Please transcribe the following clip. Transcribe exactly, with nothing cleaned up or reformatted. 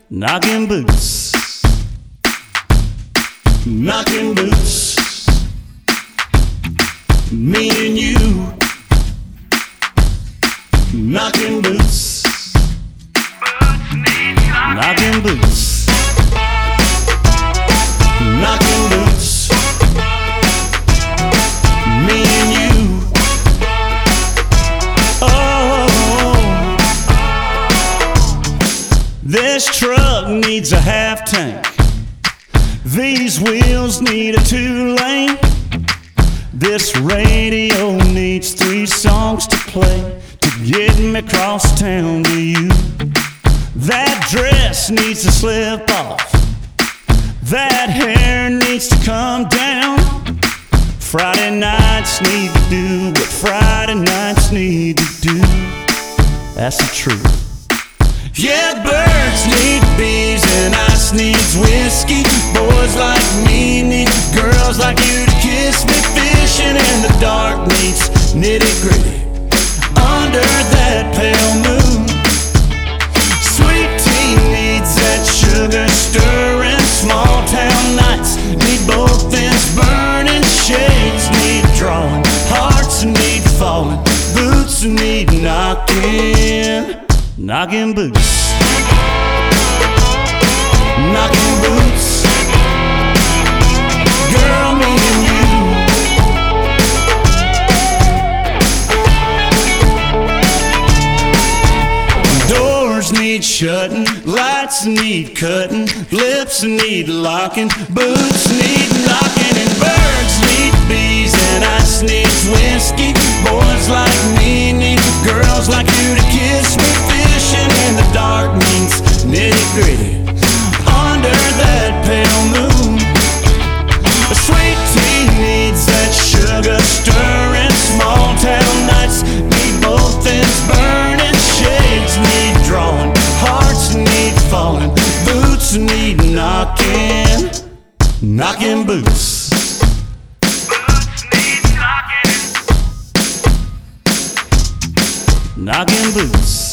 Knocking boots, knocking boots, me and you, knocking boots, knocking boots, knocking boots, me and you. Oh, this truck needs a half tank. These wheels need a two-lane. This radio needs three songs to play to get me across town to you. That dress needs to slip off. That hair needs to come down. Friday nights need to do what Friday nights need to do. That's the truth. Yeah, birds need bees and ice needs whiskey. Boys like me need girls like you to kiss me. Fishing in the dark needs nitty-gritty under that pale moon. Sweet tea needs that sugar stirring. Small town nights need both ends burning. Shades need drawing, hearts need falling, boots need knocking. Knocking boots, knocking boots, girl, me and you. Doors need shutting, lights need cutting, lips need locking, boots need knocking, and birds need bees and ice needs whiskey. Boys like me need girls like you to kiss me. Fishing in the dark means nitty-gritty under that pale moon. A sweet tea needs that sugar stirring. Small town nights need both ends burning. Shades need drawing, hearts need falling, boots need knocking. Knocking boots, Boots need knocking. knocking boots.